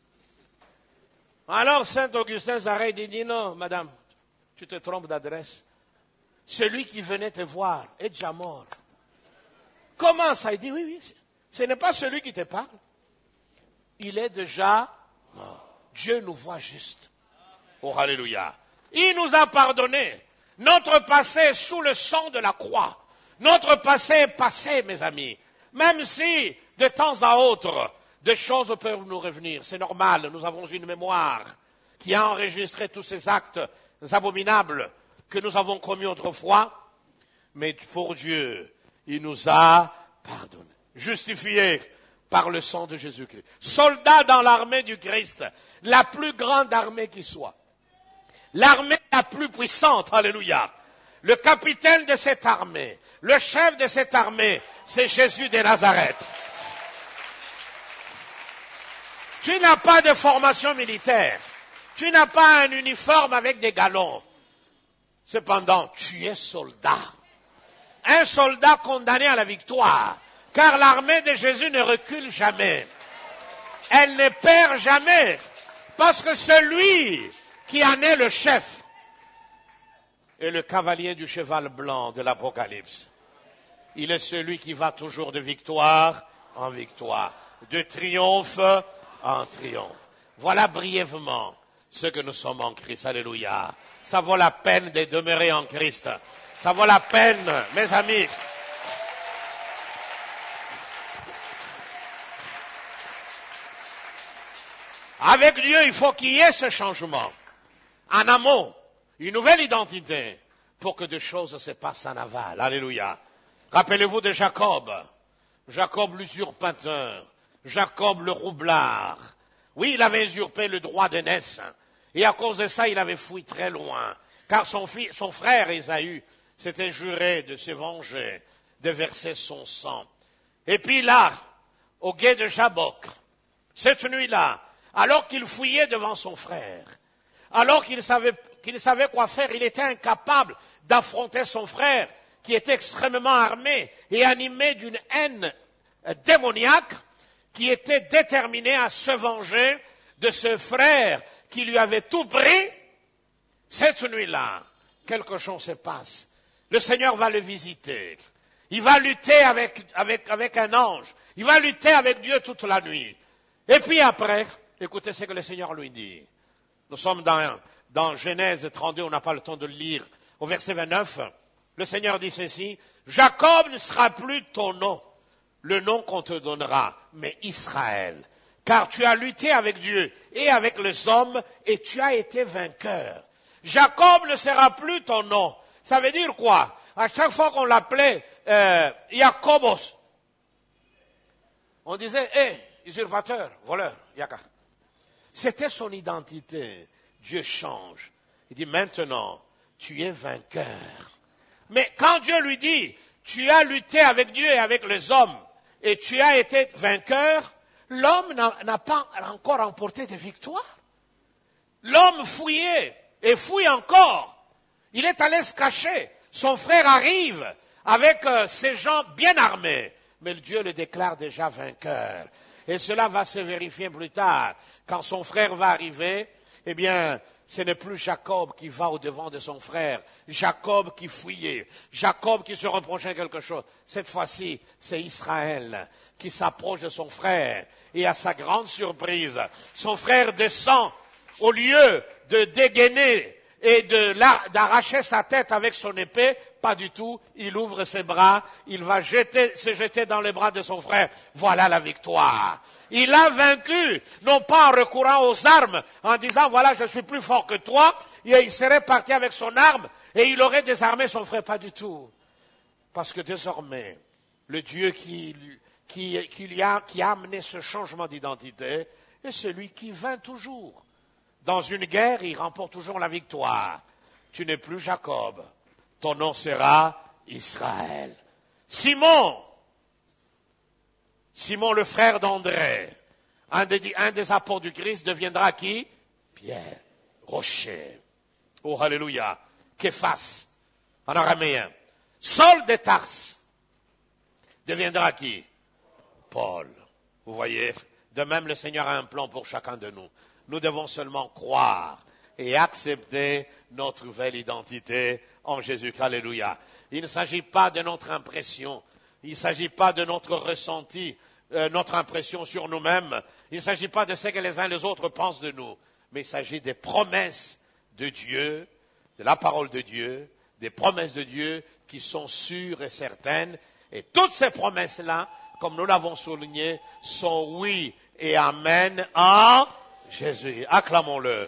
Speaker 1: Alors, Saint Augustin s'arrête et dit, non, madame, tu te trompes d'adresse. Celui qui venait te voir est déjà mort. Comment ça? Il dit, oui, oui, ce n'est pas celui qui te parle. Il est déjà mort. Dieu nous voit juste. Oh, alléluia. Il nous a pardonné. Notre passé est sous le sang de la croix. Notre passé est passé, mes amis. Même si, de temps à autre, des choses peuvent nous revenir. C'est normal, nous avons une mémoire qui a enregistré tous ces actes abominables que nous avons commis autrefois. Mais pour Dieu, il nous a pardonné. Justifiés par le sang de Jésus-Christ. Soldats dans l'armée du Christ, la plus grande armée qui soit. L'armée la plus puissante, alléluia. Le capitaine de cette armée, le chef de cette armée, c'est Jésus de Nazareth. Tu n'as pas de formation militaire. Tu n'as pas un uniforme avec des galons. Cependant, tu es soldat. Un soldat condamné à la victoire. Car l'armée de Jésus ne recule jamais. Elle ne perd jamais. Parce que celui qui en est le chef, est le cavalier du cheval blanc de l'Apocalypse. Il est celui qui va toujours de victoire en victoire, de triomphe en triomphe. Voilà brièvement ce que nous sommes en Christ. Alléluia. Ça vaut la peine de demeurer en Christ. Ça vaut la peine, mes amis. Avec Dieu, il faut qu'il y ait ce changement. En amont, une nouvelle identité pour que des choses se passent en aval. Alléluia. Rappelez-vous de Jacob. Jacob l'usurpateur. Jacob le roublard. Oui, il avait usurpé le droit d'aînesse. Et à cause de ça, il avait fui très loin. Car son, fils, son frère Ésaü s'était juré de se venger, de verser son sang. Et puis là, au gué de Jabbok, cette nuit-là, alors qu'il fouillait devant son frère, alors qu'il savait, qu'il savait quoi faire, il était incapable d'affronter son frère, qui était extrêmement armé et animé d'une haine démoniaque, qui était déterminé à se venger de ce frère qui lui avait tout pris. Cette nuit-là, quelque chose se passe. Le Seigneur va le visiter. Il va lutter avec, avec, avec un ange. Il va lutter avec Dieu toute la nuit. Et puis après, écoutez ce que le Seigneur lui dit. Nous sommes dans, dans Genèse trente-deux, on n'a pas le temps de le lire. Au verset vingt-neuf, le Seigneur dit ceci, « Jacob ne sera plus ton nom, le nom qu'on te donnera, mais Israël. car tu as lutté avec Dieu et avec les hommes, et tu as été vainqueur. Jacob ne sera plus ton nom. Ça veut dire quoi? À chaque fois qu'on l'appelait euh, Jacobos, on disait, hé, hey, usurpateur, voleur, Yaka. C'était son identité. Dieu change. Il dit, maintenant, tu es vainqueur. Mais quand Dieu lui dit, tu as lutté avec Dieu et avec les hommes, et tu as été vainqueur, l'homme n'a, n'a pas encore remporté de victoire. L'homme fouillait et fouille encore. Il est allé se cacher. Son frère arrive avec euh, ses gens bien armés. Mais Dieu le déclare déjà vainqueur. Et cela va se vérifier plus tard. Quand son frère va arriver, eh bien, ce n'est plus Jacob qui va au-devant de son frère. Jacob qui fouillait. Jacob qui se reprochait quelque chose. Cette fois-ci, c'est Israël qui s'approche de son frère. Et à sa grande surprise, son frère descend au lieu de dégainer et de d'arracher sa tête avec son épée, pas du tout, il ouvre ses bras, il va jeter, se jeter dans les bras de son frère. Voilà la victoire. Il a vaincu, non pas en recourant aux armes, en disant voilà je suis plus fort que toi, et il serait parti avec son arme et il aurait désarmé son frère, pas du tout. Parce que désormais, le Dieu qui, qui, qui, lui a, qui a amené ce changement d'identité est celui qui vainc toujours. Dans une guerre, il remporte toujours la victoire. Tu n'es plus Jacob. Ton nom sera Israël. Simon, Simon le frère d'André, un des, un des apôtres du Christ, deviendra qui? Pierre, rocher. Oh, alléluia. Képhas, en araméen. Saul de Tarse deviendra qui? Paul. Vous voyez, de même le Seigneur a un plan pour chacun de nous. Nous devons seulement croire et accepter notre nouvelle identité en Jésus-Christ. Alléluia. Il ne s'agit pas de notre impression. Il ne s'agit pas de notre ressenti, euh, notre impression sur nous-mêmes. Il ne s'agit pas de ce que les uns et les autres pensent de nous. Mais il s'agit des promesses de Dieu, de la parole de Dieu, des promesses de Dieu qui sont sûres et certaines. Et toutes ces promesses-là, comme nous l'avons souligné, sont oui et amen en Jésus. Acclamons-le.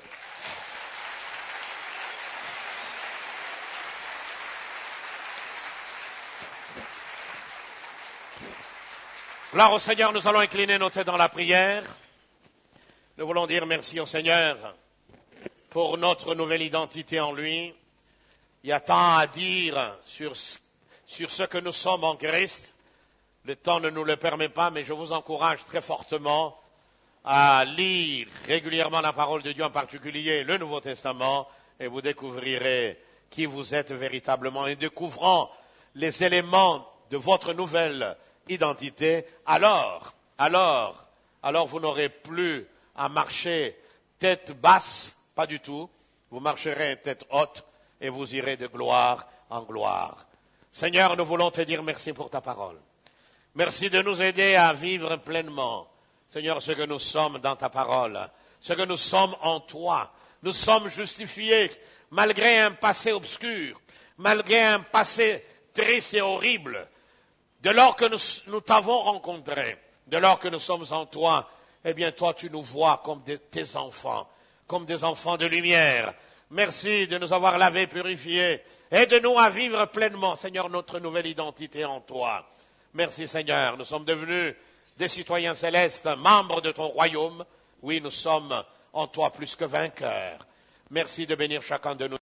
Speaker 1: Gloire au Seigneur, nous allons incliner nos têtes dans la prière. Nous voulons dire merci au Seigneur pour notre nouvelle identité en lui. Il y a tant à dire sur, sur ce que nous sommes en Christ. Le temps ne nous le permet pas, mais je vous encourage très fortement à lire régulièrement la parole de Dieu, en particulier le Nouveau Testament, et vous découvrirez qui vous êtes véritablement. Et découvrant les éléments de votre nouvelle identité, alors, alors, alors vous n'aurez plus à marcher tête basse, pas du tout. Vous marcherez tête haute et vous irez de gloire en gloire. Seigneur, nous voulons te dire merci pour ta parole. Merci de nous aider à vivre pleinement, Seigneur, ce que nous sommes dans ta parole, ce que nous sommes en toi. Nous sommes justifiés malgré un passé obscur, malgré un passé triste et horrible. De lors que nous, nous t'avons rencontré, de lors que nous sommes en toi, eh bien toi tu nous vois comme des, tes enfants, comme des enfants de lumière. Merci de nous avoir lavés, purifiés. Aide-nous à vivre pleinement, Seigneur, notre nouvelle identité en toi. Merci Seigneur, nous sommes devenus des citoyens célestes, membres de ton royaume. Oui, nous sommes en toi plus que vainqueurs. Merci de bénir chacun de nous.